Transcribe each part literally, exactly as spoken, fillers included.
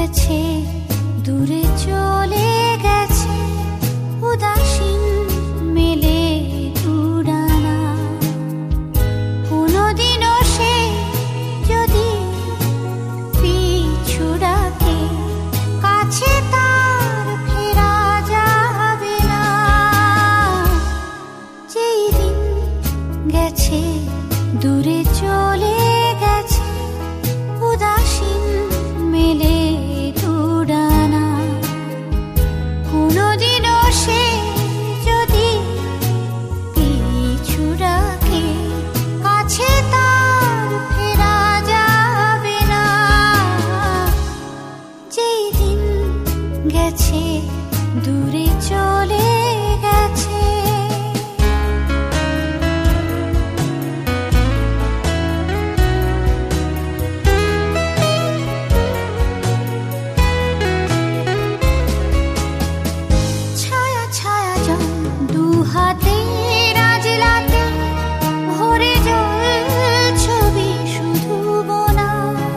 গেছে, দূরে চলে গেছে, উদাসীন মেলে উড়ানা। কোনদিনও সে যদি পিছু ডাকে, কাছে তার ফেরা যাবে না। যেই দিন গেছে, দূরে চলে গেছে, উদাসীন মেলে উড়ানা। কোনদিনও সে যদি পিছু ডাকে, কাছে তার ফেরা যাবে না। যেই দিন গেছে, দূরে চলে গেছে। ছায়া ছায়া জল দু হাতে রাজলাতে, ভরে জল ছবি শুধু বোনা।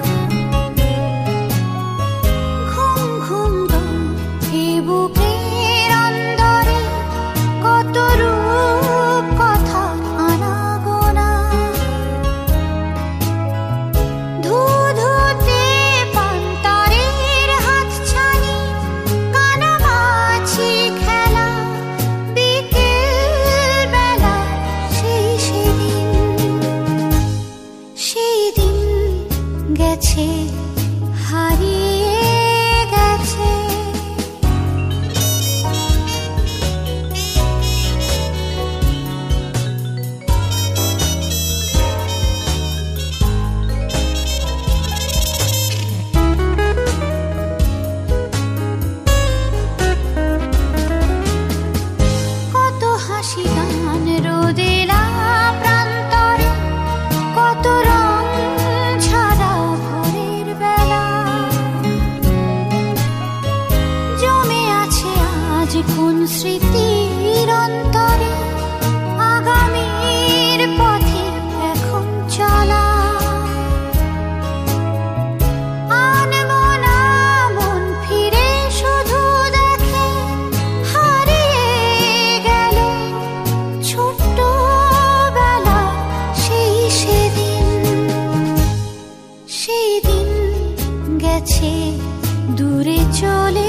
ঘুম ঘুম দম এ বুকের অন্দরে, কত রূপ কথা আনাগোনা। ধু ধুতে পান্তারের হাতছানি, কানামাছি খেলা বিকেল বেলা। সেই সেদিন, সেই দিন গেছে, হারিয়ে গেছে। কত হাসি গান রোদেলা প্রান্তরে, কত রং ছাড়া ভোরের বেলা। জমে আছে আজ কোন স্মৃতির অন্তরে, আগামীর পথে এখন চলা। আনমনা মন ফিরে শুধু দেখে, হারিয়ে গেল ছোট্টবেলা। সেই সেদিন, সেই দিন গেছে, দূরে চলে